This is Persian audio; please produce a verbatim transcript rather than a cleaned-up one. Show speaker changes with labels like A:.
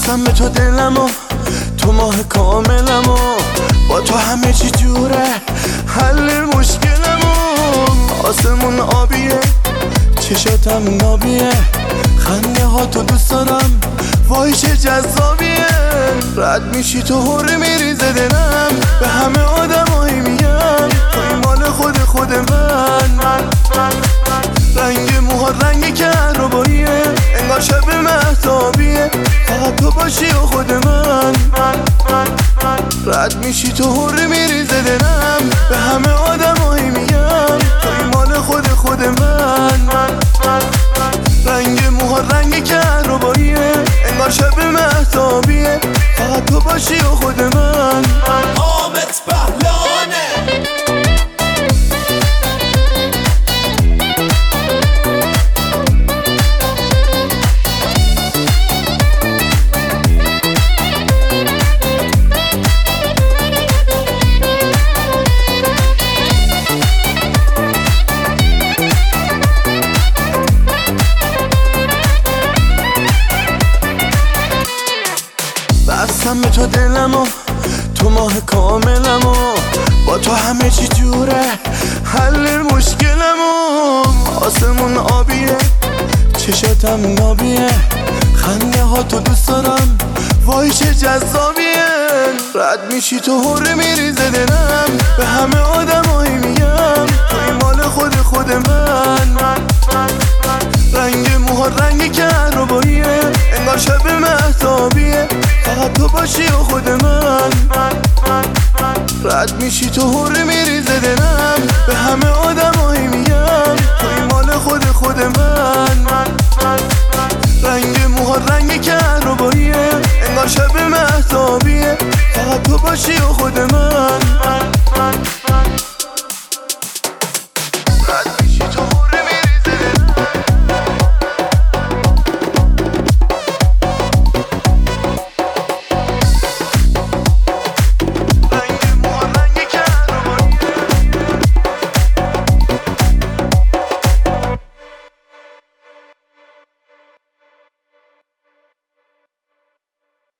A: بستم به تو دلمو، تو ماه کاملمو، با تو همه چی جوره، حل مشکلمو. آسمون آبیه، چشاتم نابیه، خنده ها تو دوست دارم، وای چه جذابیه. رد میشی تو هوره میریزه دلم، به همه آدمایی میگم توی مال خود خود من. رنگ موها رنگ کهرباییه، انگار شب مهتابیه، فقط تو باشی و خود من. رد میشی تو هوره میریزه دلم، به همه آدمایی میگم توی مال خود خود من. رنگ موها رنگ کهرباییه، انگار شب مهتابیه، فقط تو باشی و خود من.
B: آمت پهلانه
A: بستم به تو دلمو، تو ماه کاملمو، با تو همه چی جوره، حل مشکلمو. آسمون آبیه، چشاتم نابیه، خنده ها تو دوست دارم، وای چه جذابیه. رد میشی تو هوره میریزه دلم، به همه آدمایی میگم توی مال خود خود من. رنگ موها رنگ کهرباییه، انگار شب مهتابیه، فقط تو باشی و خود من. رد میشی تو هوره میریزه دلم، به همه آدمایی میگم توی مال خود خود من. رنگ موها رنگ کهرباییه، انگار شب مهتابیه، فقط تو باشی و خود من.